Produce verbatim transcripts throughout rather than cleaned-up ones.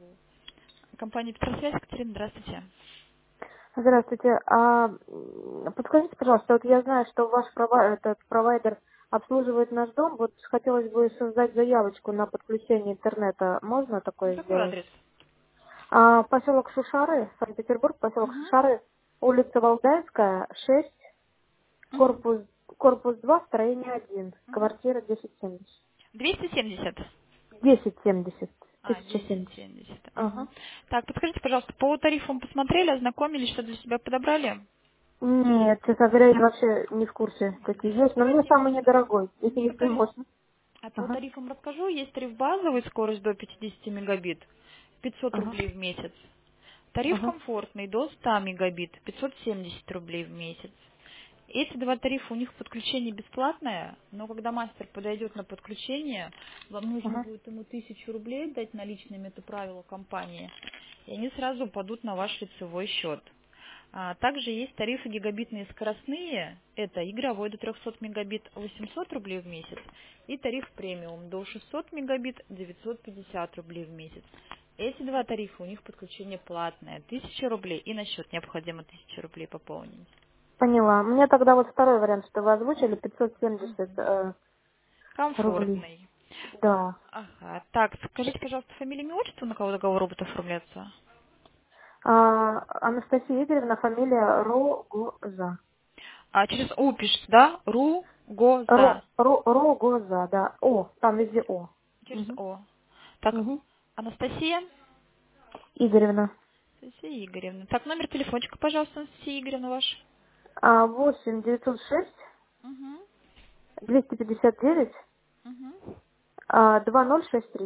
Компания «Петросвязь», Екатерина, здравствуйте. Здравствуйте. А, м, подскажите, пожалуйста, вот я знаю, что ваш прова- этот провайдер обслуживает наш дом. Вот хотелось бы создать заявочку на подключение интернета. Можно такое Какой сделать? адрес? А, поселок Шушары, Санкт-Петербург, поселок Угу. Шушары, улица Валдайская, шесть, Угу. корпус, корпус два, строение один, Угу. квартира десять семьдесят. двести семьдесят. десять семьдесят, А, тысяча десять семьдесят. семьдесят. Угу. Ага. Так, подскажите, пожалуйста, по тарифам посмотрели, ознакомились, что для себя подобрали? Нет, честно говоря, я вообще не в курсе, какие есть, но мне Давайте самый недорогой, м, по, если тари- можно. а по Ага. тарифам расскажу. Есть тариф базовый, скорость до пятидесяти мегабит, пятьсот Ага. рублей в месяц. Тариф Ага. комфортный, до ста мегабит, пятьсот семьдесят рублей в месяц. Эти два тарифа, у них подключение бесплатное, но когда мастер подойдет на подключение, вам нужно Ага. будет ему тысячу рублей дать наличными, это правило компании, и они сразу упадут на ваш лицевой счет. А также есть тарифы гигабитные скоростные, это игровой до трехсот мегабит восемьсот рублей в месяц, и тариф премиум до шестисот мегабит девятьсот пятьдесят рублей в месяц. Эти два тарифа, у них подключение платное, тысяча рублей, и на счет необходимо тысячу рублей пополнить. Поняла. Мне тогда вот второй вариант, что вы озвучили, пятьсот семьдесят э, рублей. Комфортный. Да. Ага. Так, скажите, пожалуйста, фамилия, имя, отчество, на кого договор будет оформляться? А, Анастасия Игоревна, фамилия Рогоза. А, через О пишется, да? Ру, Го, Ро, За. Ро, Рогоза, да. О, там везде О. Через Угу. О. Так, Угу. Анастасия? Игоревна. Анастасия Игоревна. Так, номер телефончика, пожалуйста, Анастасия Игоревна ваш. А, восемь девятьсот шесть Угу. двести пятьдесят девять Угу. а, два ноль шесть три.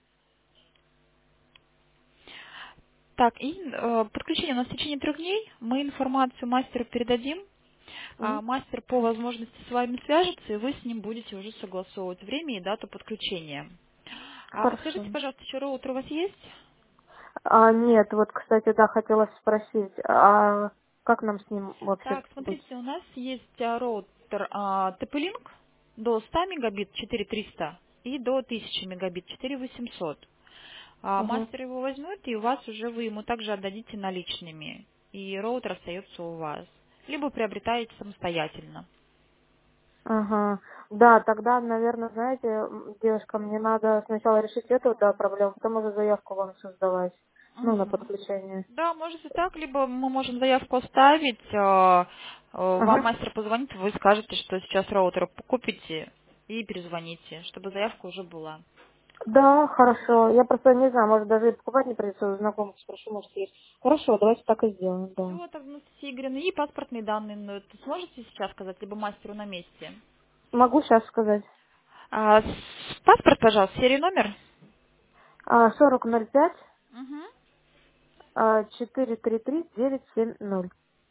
Так, и э, подключение у нас в течение трех дней. Мы информацию мастеру передадим. А Угу. мастер по возможности с вами свяжется, и вы с ним будете уже согласовывать время и дату подключения. А подскажите, Хорошо. пожалуйста, еще роутер у вас есть? А, нет, вот, кстати, да, хотела спросить, а как нам с ним вообще Так, быть? смотрите, у нас есть а, роутер а, ти пи-Link до ста мегабит четыре тысячи триста и до тысячи мегабит четыре тысячи восемьсот. А Угу. мастер его возьмет, и у вас уже вы ему также отдадите наличными. И роутер остается у вас. Либо приобретаете самостоятельно. Ага. Да, тогда, наверное, знаете, м, девушка, мне надо сначала решить эту, да, проблему, потом уже заявку вам создавать. Ну, на Мгм. подключение. Да, можете так, либо мы можем заявку оставить, а, а, вам Ага. мастер позвонит, вы скажете, что сейчас роутер купите и перезвоните, чтобы заявка уже была. Да, хорошо. Я просто не знаю, может, даже и покупать не придется, у знакомых спрошу, может, есть. Хорошо, давайте так и сделаем, да. Все, так, Анастасия Игоревна, и паспортные данные, ну, это сможете сейчас сказать, либо мастеру на месте? Могу сейчас сказать. А, с- паспорт, пожалуйста, серия номер. А, сорок ноль пять Мгм. а, четыре три три девять семь ноль.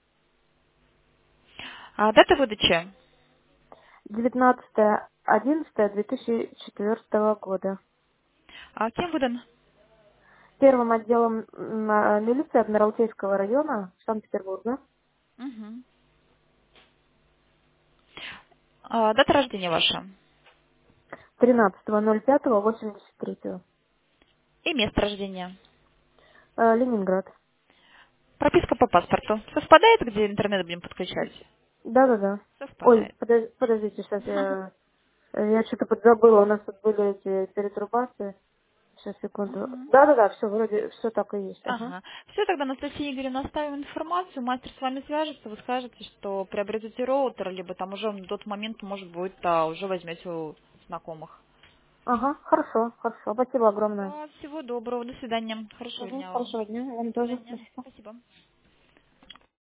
А, дата выдачи. Девятнадцатое одиннадцатое две тысячи четвёртого года. А, кем выдан? Первым отделом м, а, милиции Адмиралтейского района Санкт-Петербурга. Мгм. А, дата рождения ваша. тринадцатое ноль пятое восемьдесят третьего. И место рождения. Э, Ленинград. Прописка по паспорту. Совпадает, где интернет будем подключать? Да-да-да. Ой, Совпадает. подож- подождите, сейчас я, я что-то подзабыла, у нас тут были эти перетрубации. Сейчас, секунду. Мгм. Да-да-да, все, вроде, все так и есть. Ага. Ага. Все, тогда, Анастасия Игоревна, оставим информацию, мастер с вами свяжется, вы скажете, что приобретете роутер, либо там уже на тот момент, может быть, а, уже возьмете у знакомых. Ага, хорошо, хорошо. Спасибо огромное. Да, всего доброго, до свидания, хорошего Угу, дня вам. хорошего дня. Вам До тоже. свидания, Спасибо. спасибо.